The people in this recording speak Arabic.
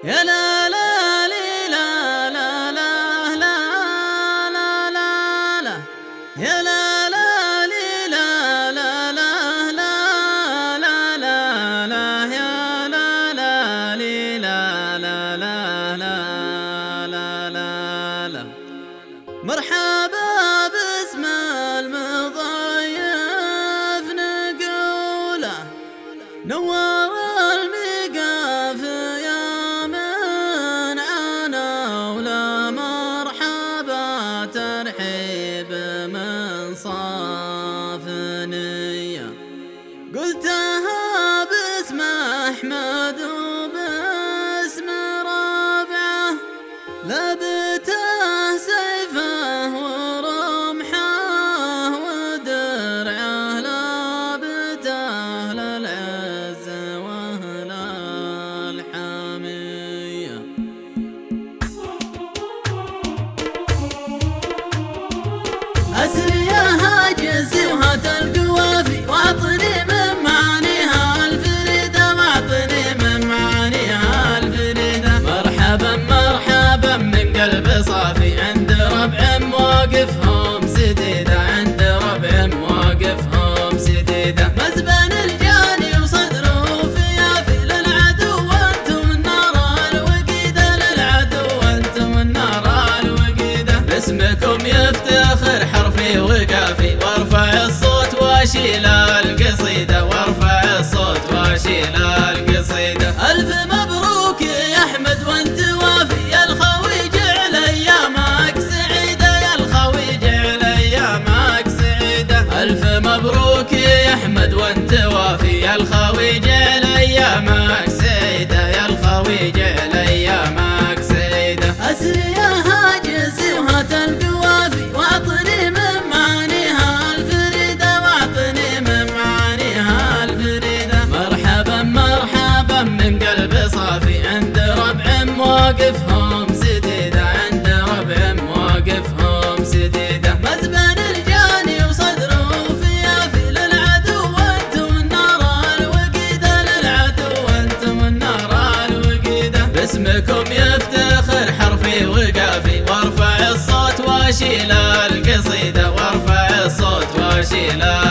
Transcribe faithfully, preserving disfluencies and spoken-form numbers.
يا لا لا لي لا لا لا لا لا لا لا يا لا لا لي لا لا لا لا لا لا لا يا لا لا لي لا لا لا لا لا لا لا مرحبا باسم المضيف نقوله نوار المقاف يا من عنا ولا مرحبا ترحيب من صاف نية قلتها باسم أحمد وباسم ربعه لبته سيفه ورمحه ودرعه لبته للعز وأهل الحمية أسري يا هاجسي وهات القوافي واعطني من معانيها الفريدة واعطني من معانيها الفريدة مرحبا مرحبا من قلب صافي عند ربع مواقفهم سديدة عند ربع مواقفهم سديدة مزبن الجاني وصدره فيافي للعدو وانتم النار الوقيدة للعدو وانتم النار الوقيدة باسمكم يفتخر حرفي وقافي وارفع الصوت واشيل القصيدة وارفع الصوت واشيل القصيدة ألف مبروك يا أحمد وانت وافي يا الخوي جعل أيامك سعيدة يا الخوي جعل أيامك سعيدة ألف مبروك يا أحمد وانت وافي يا الخوي جعل أيامك سعيدة يا الخوي جعل أيامك سعيدة أسري يا هاجسي وهات القوافي واعطني من معانيها الفريدة واعطني من معانيها الفريدة مرحبا مرحبا من قلب صافي عند ربع مواقفهم سديدة عند ربع مواقفهم سديدة مزبن الجاني وصدره فيافي للعدو وانتم النار الوقيدة للعدو وانتم النار الوقيدة باسمكم يفتخر حرفي وقافي وارفع الصوت واشيل القصيدة وارفع الصوت واشيل